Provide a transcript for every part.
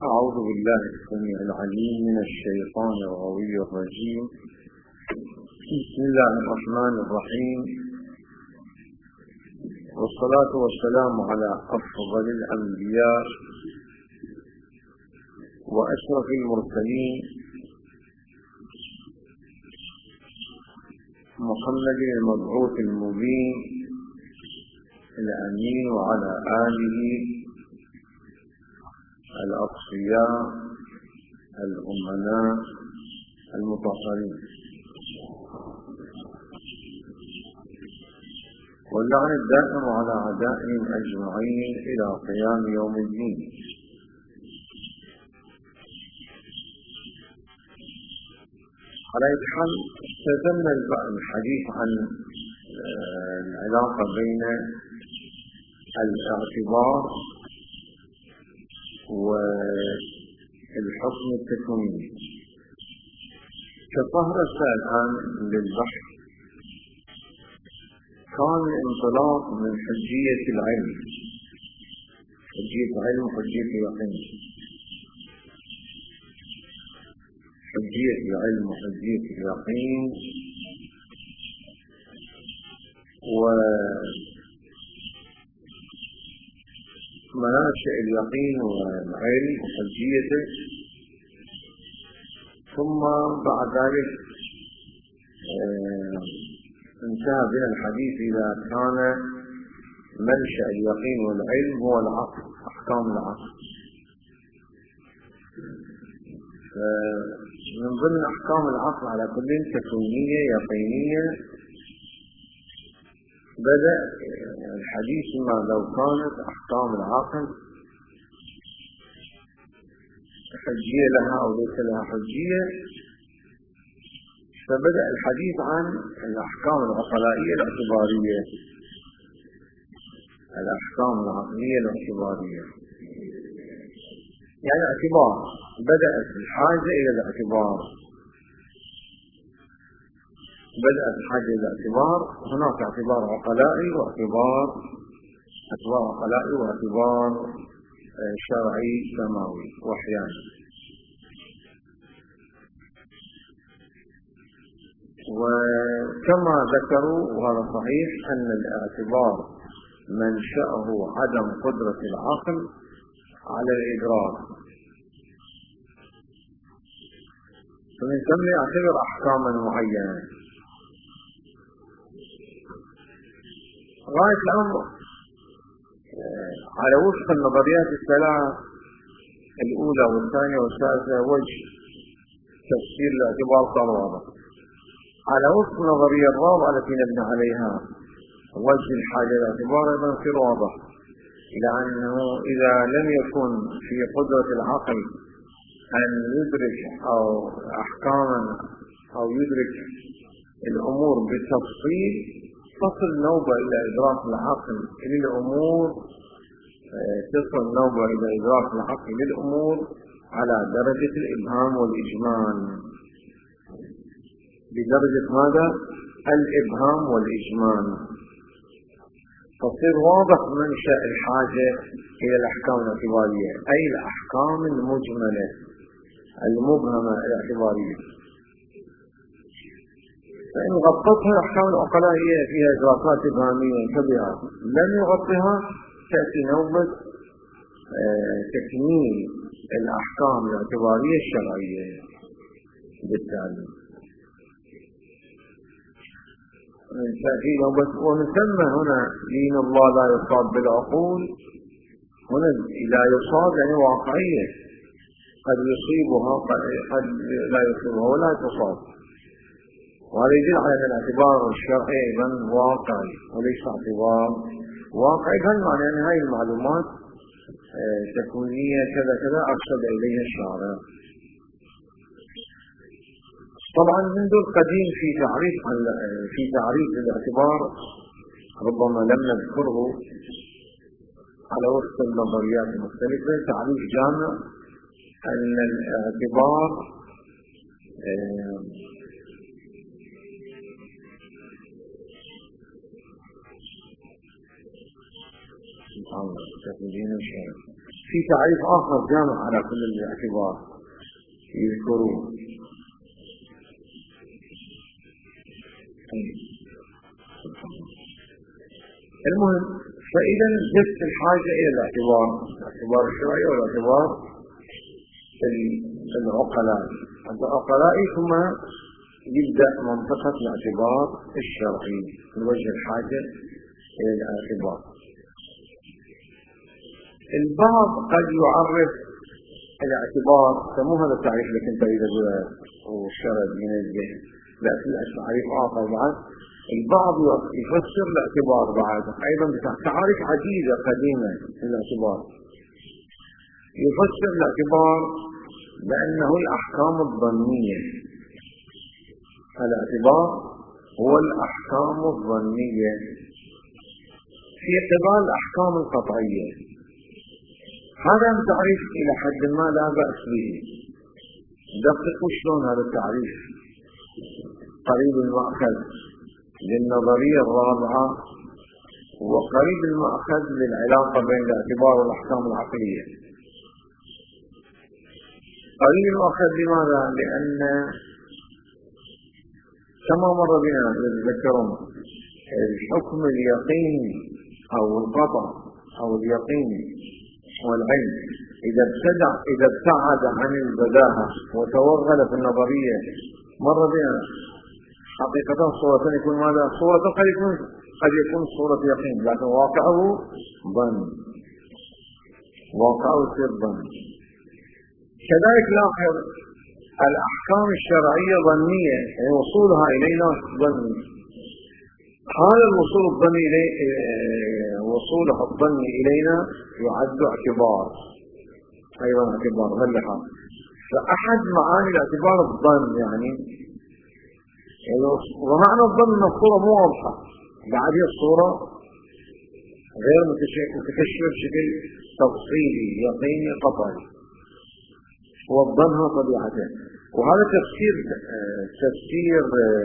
أعوذ بالله السميع العليم من الشيطان الغوي الرجيم. بسم الله الرحمن الرحيم، والصلاة والسلام على أفضل الأنبياء وأشرف المرسلين محمد المبعوث المبين الأمين وعلى آله الأصفياء الأمناء المطهرين، واللعن الدائم على أعدائهم أجمعين إلى قيام يوم الدين. على أي حال استدلنا الحديث عن العلاقة بين الاعتبار والحكم التكويني كظهر الآن للبحث. كان الانطلاق من حجية العلم، حجية العلم وحجية اليقين، حجية العلم وحجية اليقين، ومناشئ اليقين والعلم وحجيته، ثم بعد ذلك انتهى بنا الحديث إذا كان منشأ اليقين والعلم هو العقل، أحكام العقل. من ضمن أحكام العقل على كل تكوينية يقينية بدأ الحديث ما لو كانت أحكام العقل حجية لها أو ليس لها حجية، فبدأ الحديث عن الأحكام العقلائية الاعتبارية، الأحكام العقلية الاعتبارية، يعني اعتبار، بدأت الحاجة إلى الاعتبار، بدأت الحاجة إلى الاعتبار. هناك اعتبار عقلائي واعتبار عقلائي واعتبار شرعي سماوي وحياني. وكما ذكروا وهذا صحيح أن الاعتبار منشأه عدم قدرة العقل على الإدراك، فمن ثم يعتبر أحكاما معينة. غاية الأمر على وفق النظريات الثلاث الأولى والثانية والثالثة وجه تفسير الاعتبار صار واضح. على وفق النظرية الرابعة التي نبنى عليها وجه الحاجة الاعتبار أيضا يصير واضح، إلى أنه إذا لم يكن في قدرة العقل أن يدرك أو أحكاما أو يدرك الأمور بالتفصيل، تصل نوبة إلى إدراك العقل للأمور، تصل نوبة إلى إدراك العقل للأمور على درجة الإبهام والإجمال، بدرجة ماذا؟ الإبهام والإجمال. تصير واضح منشأ الحاجة إلى الأحكام الاعتبارية، أي الأحكام المجملة المبهمة الاعتبارية. فإن غطتها الأحكام العقلائية فيها إدراكات إبهامية كبيرة، لم يغطها تأتي نوبة تكميل الأحكام الاعتبارية الشرعية بالتالي. تأتي نوبة، ومن ثم هنا دين الله لا يصاب بالعقول، هنا لا يصاب يعني واقعية، قد يصيبها قد لا يصيبها ولا تصاب. وهذا يدل على أن الاعتبار الشرعي أيضا واقعي وليس اعتبار واقعي، هل معنى أن هذه المعلومات تكوينية كذا كذا أرشد إليها الشارع. طبعا منذ القديم في تعريف الاعتبار ربما لم نذكره على وفق النظريات المختلفة، تعريف جامع أن الاعتبار في تعريف آخر جامع على كل الاعتبار يذكرون. المهم، فإذا جت الحاجة إلى الاعتبار الشرعي والاعتبار العقلاء. العقلاء ثم يبدأ منطقة الاعتبار الشرعي من وجه الحاجة إلى الاعتبار. البعض قد يعرف الاعتبار، مو هذا التعريف اللي كنت أريد أقوله والشرد من الذهن، لا في تعريف آخر بعد. البعض يفسر الاعتبار بعد أيضا بتعاريف عديدة قديمة للاعتبار. يفسر الاعتبار بأنه الأحكام الظنية. الاعتبار هو الأحكام الظنية في قبال الأحكام القطعية. هذا التعريف إلى حد ما لا بأس به. دققوا شلون هذا التعريف قريب المأخذ للنظرية الرابعة وقريب المأخذ للعلاقة بين الاعتبار والأحكام العقلية. قريب المأخذ لماذا؟ لأن كما مر بنا تذكرون الحكم اليقيني أو القطع أو اليقين والعلم إذا ابتعد عن البداهة وتوغل في النظرية، مر بنا حقيقة صورة يكون ماذا؟ صورة قد يكون صورة يقين، لكن واقعه ظن، واقعه يصير ظن. كذلك لاحظ الأحكام الشرعية ظنية، يعني وصولها إلينا ظني. هذا الوصول الظني وصولها الظني إلينا يعد اعتبار، أيضا اعتبار غلحة. فأحد معاني الاعتبار الظن، يعني ومعنى الظن أن الصورة مو واضحة، بعد هي الصورة غير متكشفة بشكل تفصيلي يقيني قطعي، والظنها طبيعته. وهذا تفسير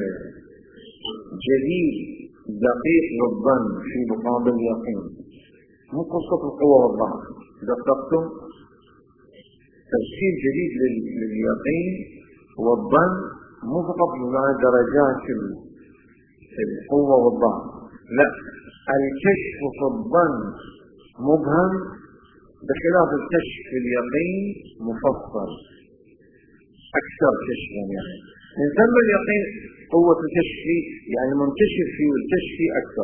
جديد دقيق للظن في مقابل اليقين، مو قصة القوة والضعف. دققتم؟ تفسير جديد لليقين والظن، مو فقط مع درجات القوة والضعف، لا، الكشف في الظن مبهم بخلاف الكشف في اليقين مفصل أكثر كشفا. يعني نسمى اليقين قوة الكشف، يعني منكشف فيه والكشف أكثر.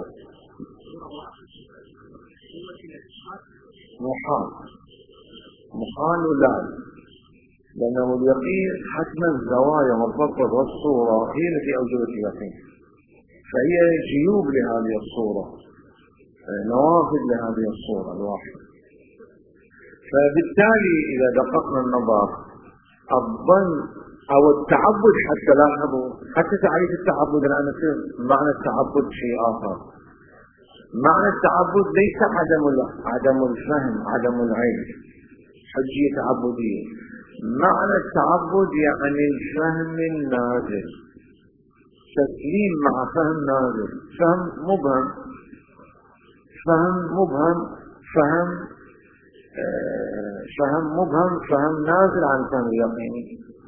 محال ولا، لأنه اليقين حتما الزوايا والضبط والصورة هي التي أوجبت اليقين، فهي جيوب لهذه الصورة، نوافذ لهذه الصورة الواحدة. فبالتالي إذا دققنا النظر الظن أو التعبد، حتى لاحظوا حتى تعريف التعبد الآن يصير معنى التعبد شيء آخر. معنى التعبد ليس عدم الفهم، عدم العلم، حجية تعبدية. معنى التعبد يعني الفهم النازل، تسليم مع فهم نازل، فهم مبهم، فهم نازل عن فهم اليقيني.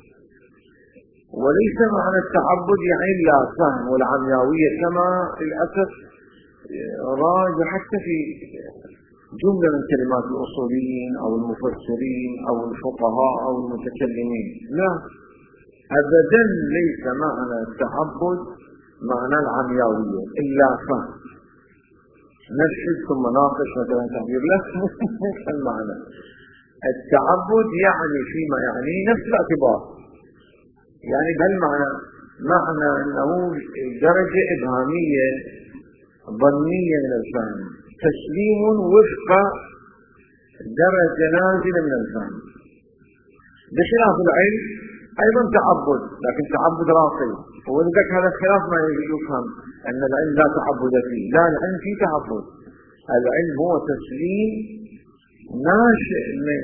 وليس معنى التعبد يعني لا فهم والعمياوية كما للأسف راجع حتى في جملة من كلمات الأصوليين أو المفسرين أو الفقهاء أو المتكلمين. لا، أبدا ليس معنى التعبد معنى العمياوية إلا فهم. نشهد ثم ناقش مثلا تعبير، لا المعنى التعبد يعني فيما يعني نفس الاعتبار، يعني بهالمعنى، معنى أنه درجة إبهامية ظنية من الفهم، تسليم وفق درجة نازلة من الفهم. بخلاف العلم أيضا تعبد، لكن تعبد راقي. ولذلك هذا الخلاف ما يفهم أن العلم لا تعبد فيه، لا، العلم فيه تعبد. العلم هو تسليم ناشئ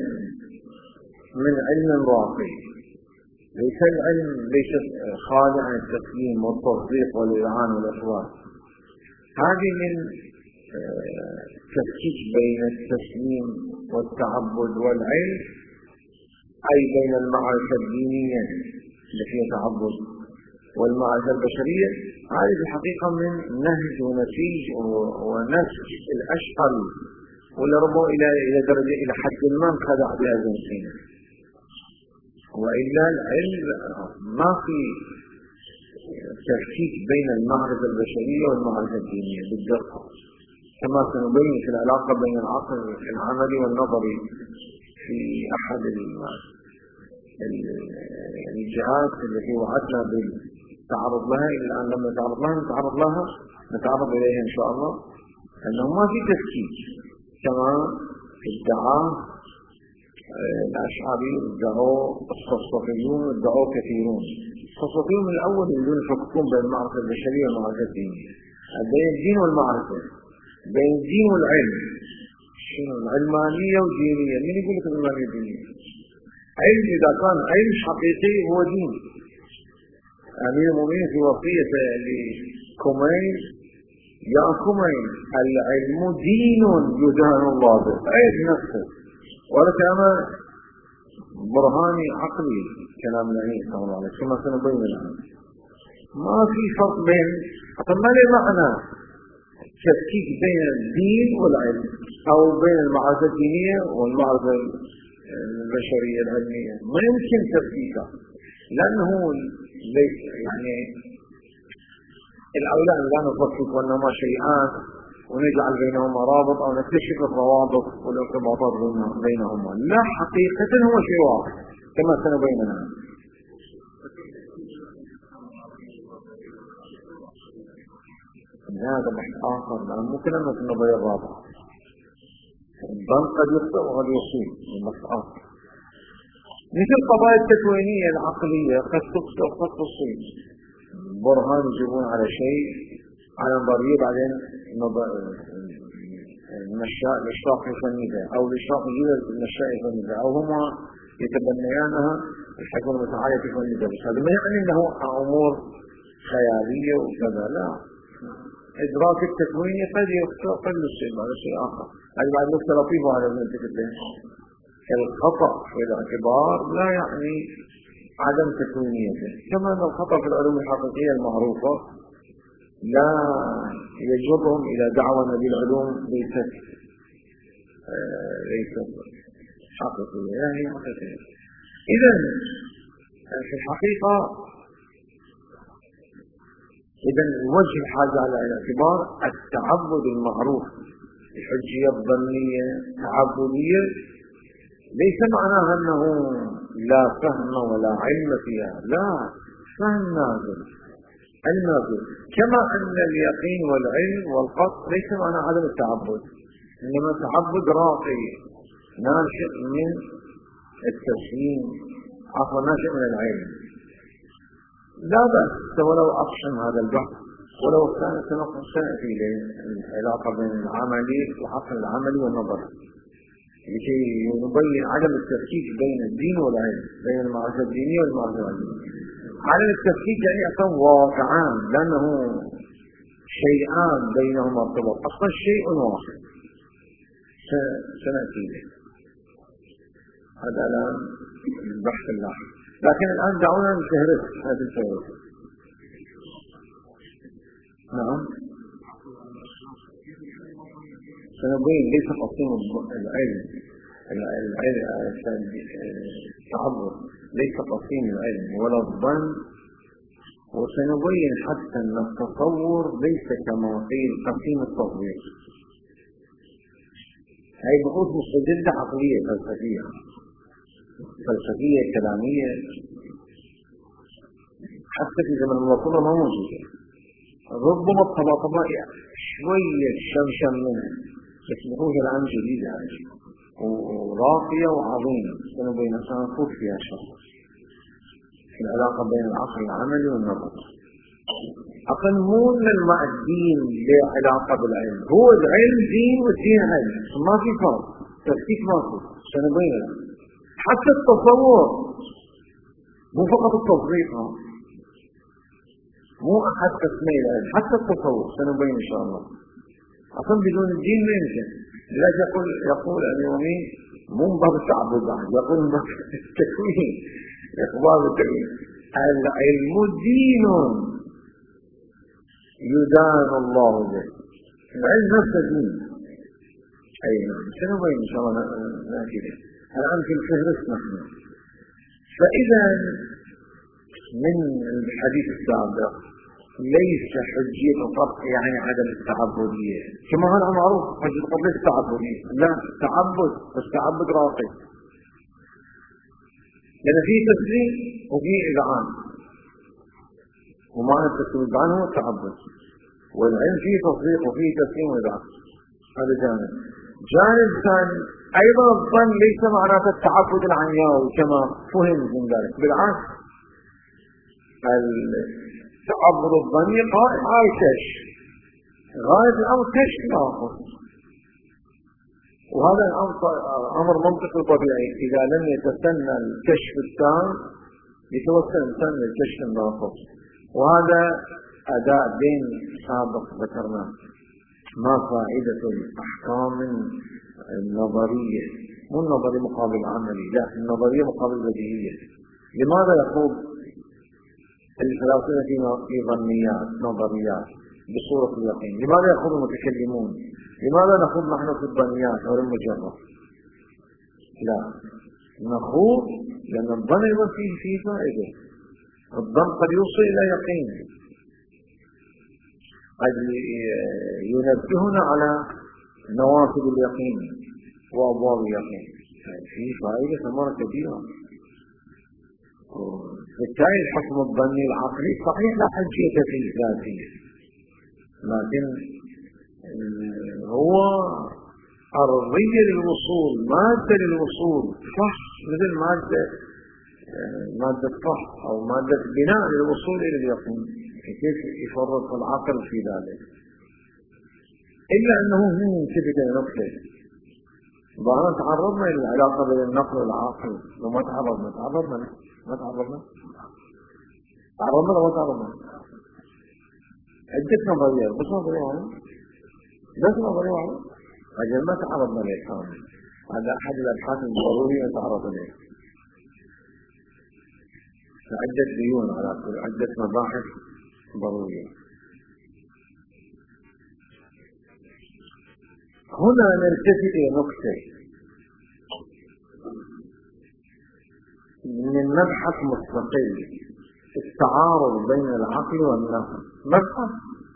من علم راقي، ليس العلم ليس خالي عن التسليم والتصديق والإذعان والإخبار. هذه من تفكيك بين التسليم والتعبد والعلم، أي بين المعرفة الدينية التي فيها تعبد والمعرفة البشرية. هذه الحقيقة من نهج ونسيج ونسج الأشقل، ولا ربما إلى درجة إلى حد ما انخدع بها ابن سينا. وإلا العلم ما في تفكيك بين المعرفة البشرية والمعرفة الدينية بالدقة، كما سنبين في العلاقة بين العقل العملي والنظري في أحد الجهات التي وعدنا بالتعرض لها. إلى الآن لم نتعرض إليها إن شاء الله، أنه ما في تفكيك كما ادعاه الأشعري، ادعوا الصفصفيون، ادعوا كثيرون. الصفصفيون من الأول يريدون يفككون بين المعرفة البشرية والمعرفة الدينية، بين الدين والمعرفة، بين الدين والعلم. شنو العلمانية والدينية؟ من يقول لك العلمانية والدينية؟ علم إذا كان علم حقيقي هو دين. أمير المؤمنين في وصية لكومين: يا كومين، العلم دين يدان الله به. علم نفسه، ولكن برهاني عقلي كلام النبي صلى الله عليه وسلم كما سنبين الآن. ما في فرق بين، ما له معنى تفكيك بين الدين والعلم أو بين المعرفة الدينية والمعرفة البشرية العلمية. ما يمكن تفكيكها، لأنه يعني الأولى أن لا نفكك وإنما شيئان ونجعل بينهما رابط أو نكتشف الروابط والارتباطات بينهما. لا، حقيقة هو شيء واحد كما سنبين الآن. هذا بحث آخر، لأن ممكن أن نكون نظرية رابعة. الظن قد يخطئ وقد يصيب، بحث آخر. مثل القضايا التكوينية العقلية قد تخطئ وقد تصيب. برهان يجيبون على شيء، على نظرية، بعدين الإشراق يفنده، أو الإشراق يجيب النشاء يفنده، أو هما يتبنيانها الحكمة المتعالية يفنده. بس هذا ما يعني أنه أمور خيالية وكذا، لا. إدراك التكوين قد يخطئ قد يصيب، هذا شيء آخر. هذا بعد نقطة لطيفة على المنطقة. الخطأ في الاعتبار لا يعني عدم تكوينيته، كما أن الخطأ في العلوم الحقيقية المعروفة لا يجرهم إلى دعوى أن هذه العلوم ليست حقيقية، يعني حقيقية. إذن في الحقيقة وجه الحاجة على الاعتبار التعبد المعروف، الحجية الظنية تعبدية، ليس معناها أنه لا فهم ولا علم فيها، لا، فهم نازل، النازل. كما أن اليقين والعلم والقصد ليس معنى عدم التعبد، إنما تعبد راقي ناشئ من التسليم، عفوا ناشئ من العلم. لا بأس ولو أقسم هذا البحث، ولو كان سنأتي العلاقة بين العملي والعقل العملي والنظري، لكي نبين عدم التفكيك بين الدين والعلم، بين المعرفة الدينية والمعرفة العلمية. عدم التفكيك يعني أصلا واقعان، لأنه شيئان بينهما ارتباط، أصلا شيء واحد. سنأتي له هذا الآن البحث اللاحق، لكن الآن دعونا نفهرس هذه الفهرس. نعم، سنبين ليس قسيم العلم، التعبد ليس قسيم العلم ولا الظن. وسنبين حتى أن التصور ليس كما قيل قسيم التطبيق. هذه بحوث مستجدة عقلية فلسفية كلامية، حتى في زمن الوصول ما موجودة. ربما الطبقات شوية شمشم منها، بس بحوث الآن جديدة وراقية وعظيمة، سنبين سنفوت فيها شخص في العلاقة بين العقل العملي والنظر. عقل مو مع الدين له علاقة بالعلم، هو العلم دين والدين علم، ما في فرق، تفكيك ما في. سنبين حتى التصور مو فقط التصريف، مو أحد تسميه العلم، حتى التصور سنبين إن شاء الله. أصلا بدون الدين لا يمكن. لا يقول اليومي مو باب التعبد، يقول باب التكوين، إخبار التكوين. العلم دين يدان الله به، العلم نفسه دين. أي نعم، سنبين إن شاء الله نأتي به الآن في الفهرس نحن. فإذا من الحديث السابق ليس حجية القطع يعني عدم التعبدية، كما هذا معروف حجية القطع ليس تعبدية، لا تعبد، بس تعبد راقي، لأن فيه تسليم وفيه إذعان، ومعنى التسليم والإذعان هو التعبد، والعلم فيه تصديق وفيه تسليم وإذعان. هذا جانب. جانب ثاني أيضا الظن ليس معناته التعبد العمياوي كما فهم من ذلك، بالعكس التعبد الظني قائم على الكشف، غاية الأمر كشف الآخر، وهذا أمر منطقي طبيعي. إذا لم يتسنى الكشف التام يتوسل الإنسان للكشف الناقص، وهذا أداء دين سابق ذكرناه. ما فائدة الأحكام النظرية؟ مو النظري مقابل عملي، لا، النظرية مقابل بديهية. لماذا يخوض الفلاسفة في ظنيات نظريات بصورة اليقين؟ لماذا يخوض المتكلمون؟ لماذا نخوض نحن في الظنيات غير المجرد؟ لا، نخوض لأن الظن ما فيه فائدة. الظن قد يوصل إلى يقين، قد ينبهنا على نوافذ اليقين وأبواب اليقين، فيه فائدة ثمرة كبيرة. بالتالي الحكم الظني العقلي صحيح لا حجية فيه ذاتية، لكن هو أرضية للوصول، مادة للوصول، صح، مثل مادة فحص أو مادة بناء للوصول إلى اليقين. كيف يفرط العقل في ذلك؟ إلا أنه هو ينتبه لنقطة. بعضنا تعرضنا إلى العلاقة بين النقل والعقل، لو ما تعرضنا لو ما تعرضنا عدة نظريات، بس نظرية واحدة أجل ما تعرضنا ليه. هذا أحد الأبحاث الضرورية تعرض ليه، عدة ديون على كل عدة مباحث ضرورية. هنا نلتفت إلى نقطة من مبحث مستقل، التعارض بين العقل والنقل، مبحث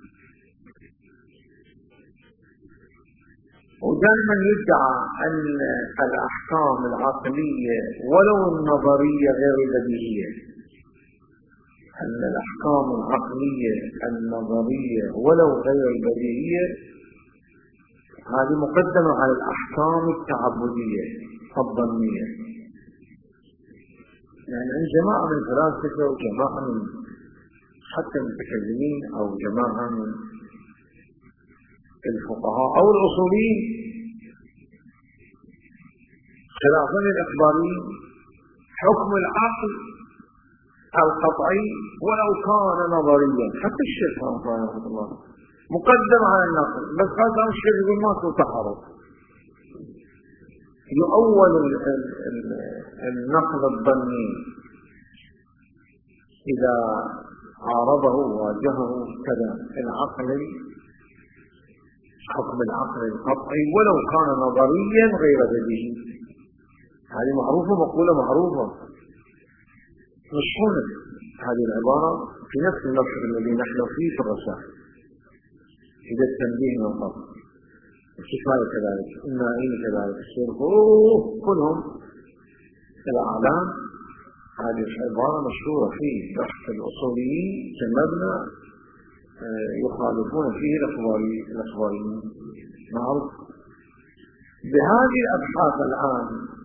ودائما يدعى أن الأحكام العقلية ولو النظرية غير البديهية، أن الأحكام العقلية النظرية ولو غير البديهية هذه مقدمة على الأحكام التعبدية الظنية. يعني عند جماعة من الفلاسفة وجماعة من حتى المتكلمين أو جماعة من الفقهاء أو الأصوليين خلافا للإخباريين، حكم العقل القطعي ولو كان نظريا، حتى الشيخ رحمه الله مقدم على النقل، بس هذا الشيء يقول ما تعرض. يؤول النقل الظني إذا عارضه واجهه كذا العقل، حكم العقل القطعي ولو كان نظريا غير بديهي. هذه معروفة، مقولة معروفة مشهورة. هذه العبارة في نفس المبحث الذي نحن فيه في الرسائل، إذا التنبيه والقطع الكفاية كذلك، النائين كذلك، الشرف كلهم الأعلام. هذه العبارة مشهورة في بحث الأصوليين كمبنى يخالفون فيه الأخباريين، معروف. بهذه الأبحاث الآن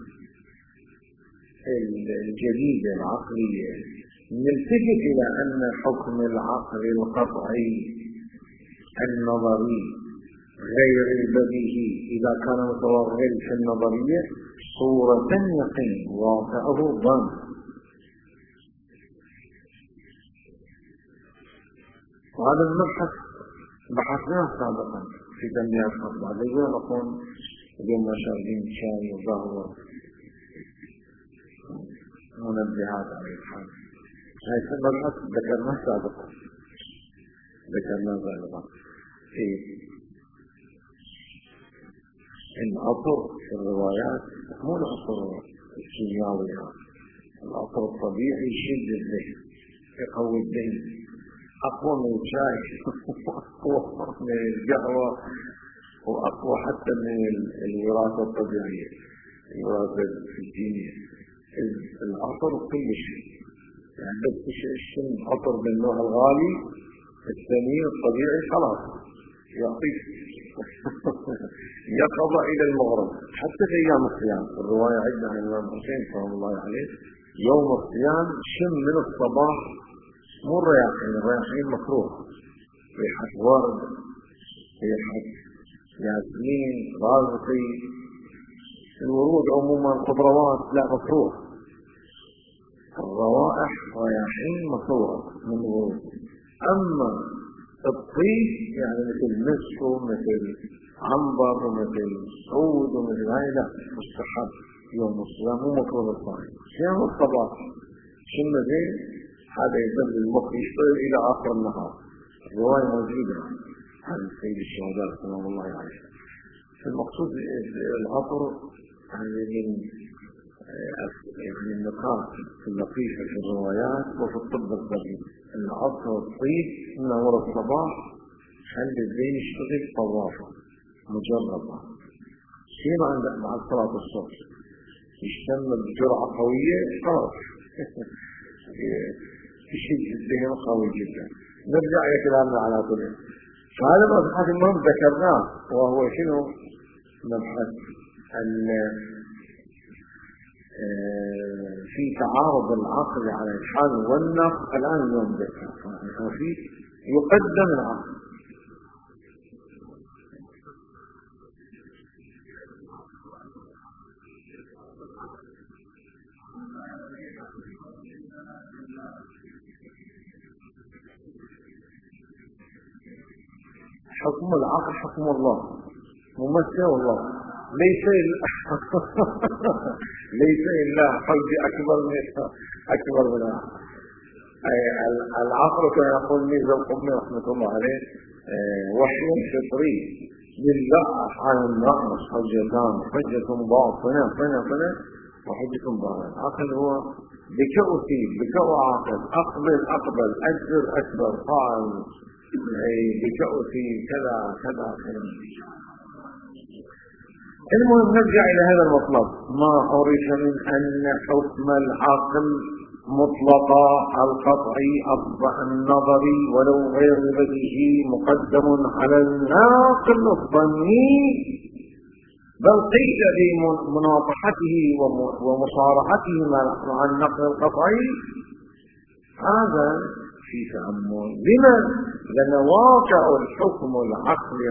الجديدة العقلية نلتفت إلى أن حكم العقل القطعي النظري غير البديهي إذا كان متوغل في النظرية صورة يقين واقعه ظن. وهذا المبحث بحثناه سابقا في تنمية الخطبة. بعد ذلك نقول اليوم شاربين شاي وقهوة منبهات على الحال. هاي المبحث ذكرناه سابقا، في العطر في الروايات مو العطر الكيميائي، العطر الطبيعي يشد الذهن، يقوي الذهن، أقوى من الشاي وأقوى من القهوة وأقوى حتى من الوراثة الطبيعية، الوراثة الجينية. العطر كل شيء، يعني بس الشم عطر بالنوع الغالي الثمين الطبيعي خلاص يعطيك يقضى إلى المغرب. حتى في أيام الصيام الرواية عندنا عن الإمام حسين سلام الله عليه، يوم الصيام شم من الصباح مو الرياحين مكروه، ريحة ورد، ريحة ياسمين، رازقي، الورود عموما خضروات لا مكروه. الروائح رياحين مكروه من الورود. أما الطيب يعني مثل مسك ومثل عنبر ومثل عود ومثل هاي لا مستحب يوم الصيام، مو مكروه الصائم. صيام الصباح شم زين، هذا يدل المخ يشتغل إلى آخر النهار. الرواية موجودة عن سيد الشهداء سلام الله عليه. المقصود العطر يعني النقاط اللطيفة في الروايات وفي الطب الطبيعي. العطر والطيب إنه ورا الصباح خلي الذهن يشتغل طوافة مجربة. شيء بعد صلاة الصبح يشتم بجرعة قوية خلاص يشد الذهن قوي جدا. نرجع إلى كلامنا على طول. فهذا مبحث المهم ذكرناه، وهو شنو؟ مبحث في تعارض العقل على الحال والنقل. الآن اليوم ذكر فيه يقدم العقل. حكم العقل حكم الله ممثل الله، ليس إلا حج أكبر من العقل. كما يقول ميزة القرني رحمة الله عليه وحي فطري لله أفعال النقص حجتان، حجة باطنة وحجة ظاهرة. العقل هو بكأ أثيب بكأ عاقل، أقبل أجر أكبر قال بكأ أثيب كذا. المهم نرجع إلى هذا المطلب. ما عرف من أن حكم العقل مطلقا القطعي النظري ولو غير بديهي مقدم على الناقل الظني، بل قيل بمناطحته ومصارحته مع النقل القطعي. هذا في تأمل. لما؟ لأن واقع الحكم العقلي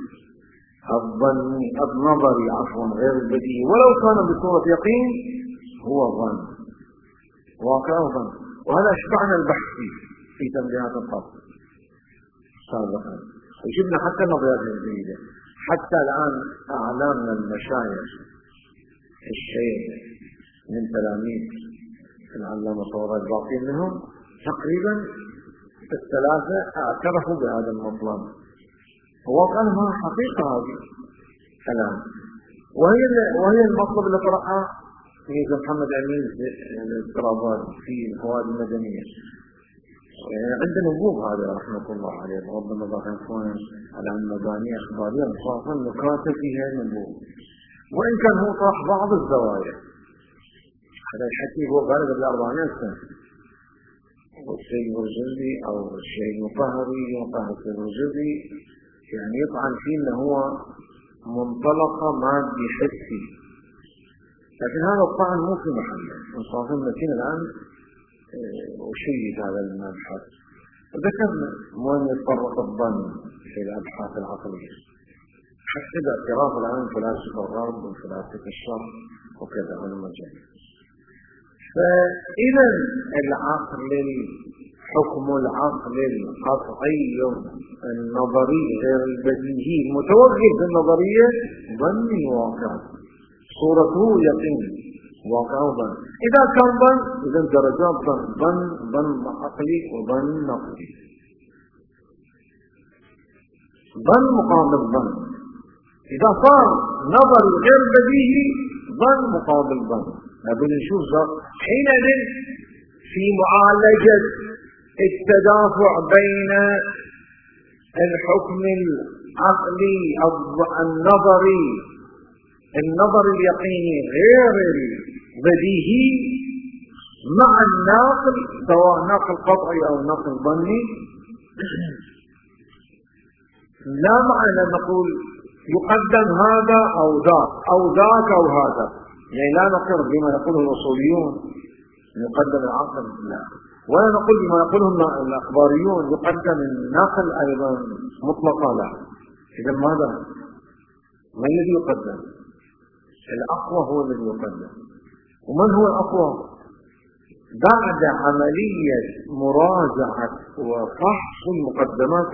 الظني النظري غير البديهي ولو كان بصورة يقين هو ظن، واقع ظن. وهذا أشبعنا البحث في تنبيهات القصد سابقا، وجبنا حتى النظريات الجديدة. حتى الآن أعلامنا المشايخ الشيخ من تلاميذ العلامة صورات باقين منهم تقريبا الثلاثة اعترفوا بهذا المطلب. وواقعا ما حقيقة هذه الكلام، وهي المطلب اللي طرحها ميزة محمد أمين الاضطرابات في الفوائد المدنية. عندنا نبوغ هذا رحمة الله عليه، بغض النظر عن كون على المباني أخبارية مصافا نكاتة فيها نبوغ، وإن كان هو طرح بعض الزوايا. هذا الحكي هو قال قبل 400 سنة، والشيء الرجلي أو الشيء المطهري يطهر في الرجلي يعني يطعن فيه أنه هو منطلقة مادي حسي، لكن هذا الطعن مو في محله. مصافين لكن الآن وشيء هذا المبحث ذكرنا وين يتطرق الظن في الأبحاث العقلية، حسب اعتراف الآن فلاسفة الغرب وفلاسفة الشرق وكذا من المجال. فإذا العقل حكم العقل القطعي النظري غير البديهي المتوغل في النظرية ظني واقع، صورته يقين، واقع ظن. إذا كان ظن إذا درجات ظن عقلي وظن نقلي. ظن مقابل ظن. إذا صار نظري غير بديهي ظن مقابل ظن. نبي نشوف حينئذ في معالجة التدافع بين الحكم العقلي النظر اليقيني غير البديهي مع الناقل، سواء ناقل قطعي أو ناقل ظني، لا معنى نقول يقدم هذا أو ذاك أو ذاك أو هذا، يعني لا نقر بما يقوله الأصوليون يقدم العقل، لا، ولا نقول بما يقوله الأخباريون يقدم الناقل أيضا مطلقا، لا. إذا ماذا؟ ما الذي يقدم؟ الأقوى هو الذي يقدم. ومن هو الأقوى؟ بعد عملية مراجعة وفحص المقدمات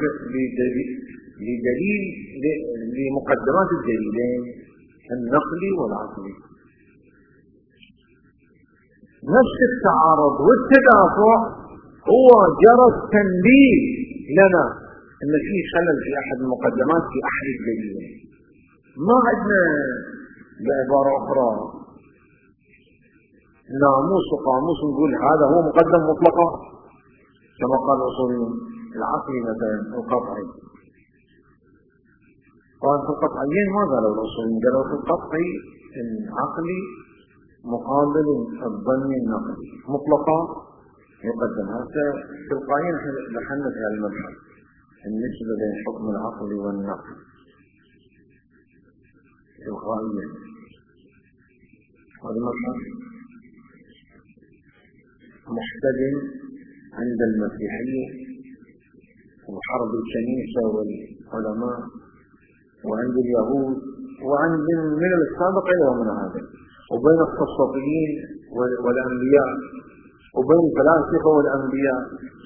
لمقدمات الدليلين النقلي والعقلي. نفس التعارض والتدافع هو جرى التنبيه لنا أن في خلل في أحد المقدمات في أحد الدليلين. ما عندنا بعبارة أخرى ناموس وقاموس نقول هذا هو مقدم مطلقا كما قال الأصوليون. العقلي مثلا القطعي، قال في القطعيين ما قالوا الأصوليين، قالوا في القطعي العقلي مقابل الظني النقلي مطلقا يقدم. هذا تلقائيا دخلنا في هذا المبحث النسبة بين حكم العقل والنقل تلقائيا. هذا المبحث محتدم عند المسيحية وحرب الكنيسة والعلماء وعند اليهود وعند من السابق إلى من هذا، وبين القسطيين والأنبياء وبين الفلاسفة والأنبياء،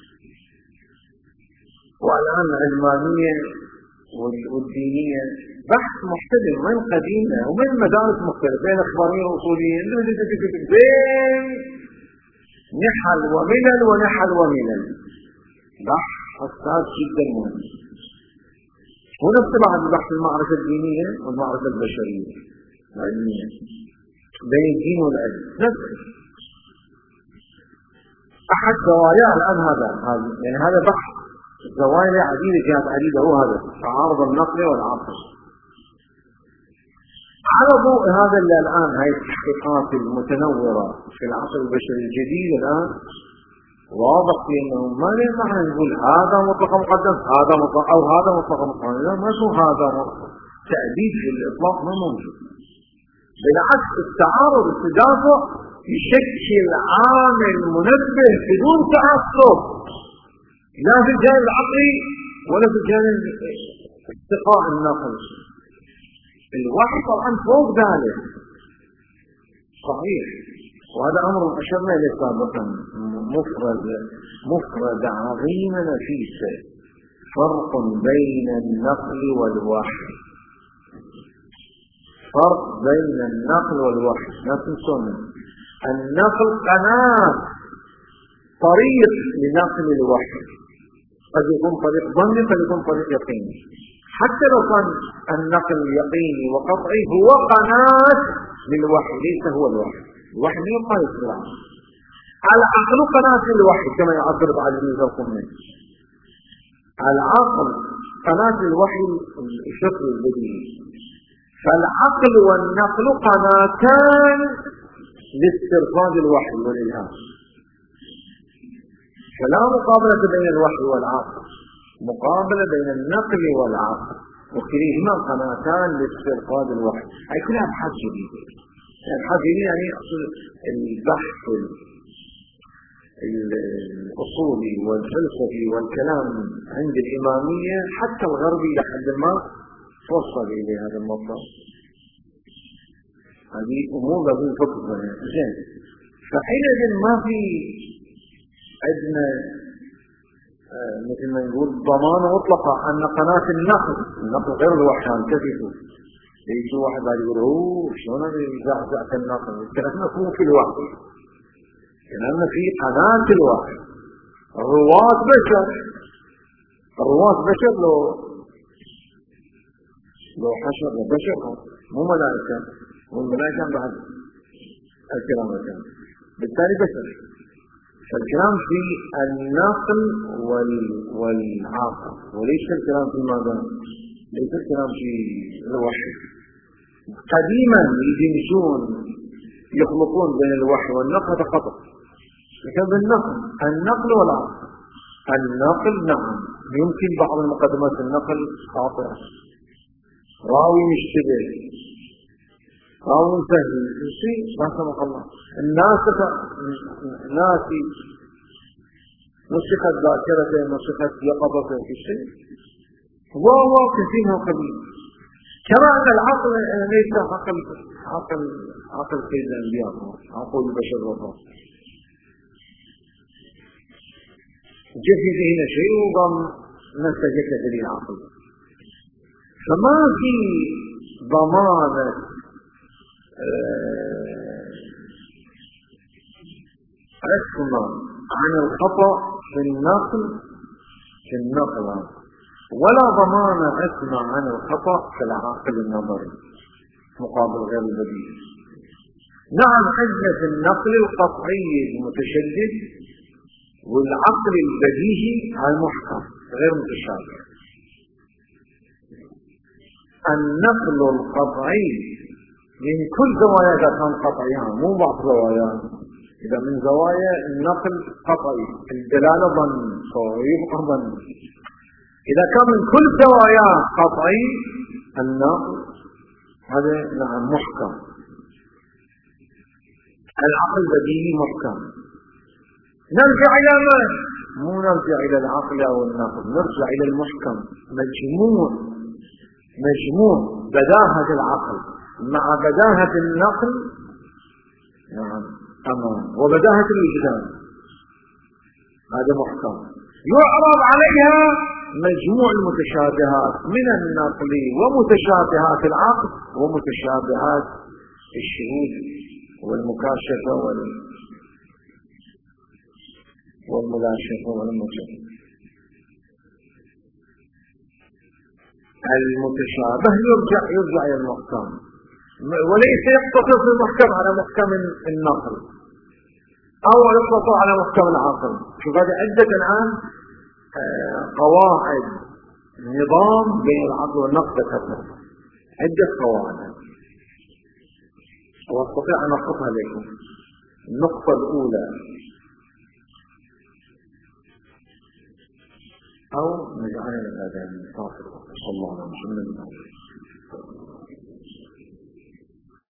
والآن العلمانية والدينية. بحث محتدم من قديمة ومن مدارس مختلفة بين أخباريين وأصوليين، بين نحل وملل ونحل وملل. بحث حساس جدا مهم. ونفس بعد بحث المعرفة الدينية والمعرفة البشرية العلمية بين الدين والعلم. نفس أحد زوايا الآن هذا يعني هذا بحث زوايا عديدة جهات عديدة، هو هذا تعارض النقل والعقل. عرضوا هذا اللي الآن هاي التحقيقات المتنورة في العصر البشري الجديد الآن واضح في أنه ما ينفع نقول هذا مطلق مقدم هذا مطلق أو هذا مطلق مقدم، لا، ما شو هذا مطلق. تأديب في الإطلاق ما موجود. بالعكس التعارض التدافع يشكل عامل منبه بدون تعصب، لا في الجانب العقلي ولا في الجانب استقاء النقل. الوحي طبعا فوق ذلك صحيح، وهذا أمر أشرنا إليه سابقا، مفرد عظيم نفيسة، فرق بين النقل والوحي، فرق بين النقل والوحي. لا تنسون النقل قناة طريق لنقل الوحي، قد يكون طريق ظني قد يكون طريق يقيني. حتى لو كان النقل يقيني وقطعي هو قناة للوحي ليس هو الوحي. الوحي من يقال في العقل، العقل قناة للوحي كما يعبر بعض الناس. العقل قناة للوحي الشكل البديهي، فالعقل والنقل قناتان لاسترفاد الوحي والإلهام. فلا مقابلة بين الوحي والعقل، مقابلة بين النقل والعقل، وكليهما قناتان لاسترفاد الوحي. هي كلها أبحاث جديدة. أبحاث جديدة يعني البحث الأصولي والفلسفي والكلام عند الإمامية حتى الغربي لحد ما توصل إلى هذا المطلب. هذه أمور لازم نفكر فيها. زين، فحينئذ ما في عندنا مثل ما نقول ضمان مطلقة أن قناة النقل غير الوحشان كيف يجي واحد بعد يقول شلون زعزعت النقل؟ الكلام مفهوم في الوحي، الكلام في قناة الوحي. الرواة بشر لو حشر بشر مو ملائكة، والملائكة بعد الكلام كان بالتالي بشر. فالكلام في النقل والعاقل، وليس الكلام في ماذا؟ ليس الكلام في الوحي. قديما يجنسون يخلطون بين الوحي والنقل، هذا خطأ. لكن النقل والعقل، النقل نعم يمكن بعض المقدمات النقل خاطئة، راوي مشتبه، راوي سهل، شيء ما سمح الله. الناس ناسي، نسخت ذاكرته، نسخت يقظته في شيء، وهو كثير من قبيل. كما أن العقل ليس عقل سيد الأنبياء، عقل البشر والله. جاء في ذهن شيء وضم نسجك دليل عقل، فما في ضمانة عصمة عن الخطأ في النقل، ولا ضمانة عصمة عن الخطأ في العقل النظري مقابل غير البديهي. نعم عندنا في النقل القطعي المتشدد والعقل البديهي المحكم غير متشابه. النقل القطعي من كل زوايا إذا كان قطعيا، مو بعض زوايا. إذا من زوايا النقل قطعي الدلالة ظن يبقى ظن. إذا كان من كل زوايا قطعي النقل هذا نعم محكم. العقل بديهي محكم. نرجع إلى من؟ مو نرجع إلى العقل أو النقل، نرجع إلى المحكم، مجموع بداهة العقل مع بداهة النقل، نعم تمام، وبداهة الوجدان، هذا محكم. يعرض عليها مجموع المتشابهات من النقل ومتشابهات العقل ومتشابهات الشهود والمكاشفة والملاشفة والمشابهة. المتشابه يرجع إلى المحكم، وليس يقتصر في المحكم على محكم النقل أو يقتصر على محكم العقل. شوف هذه عدة الآن قواعد نظام بين العقل والنقل، عدة قواعد واستطيع أن أخطها لكم. النقطة الأولى أو نجعلها للآدم صلى الله عليه وسلم.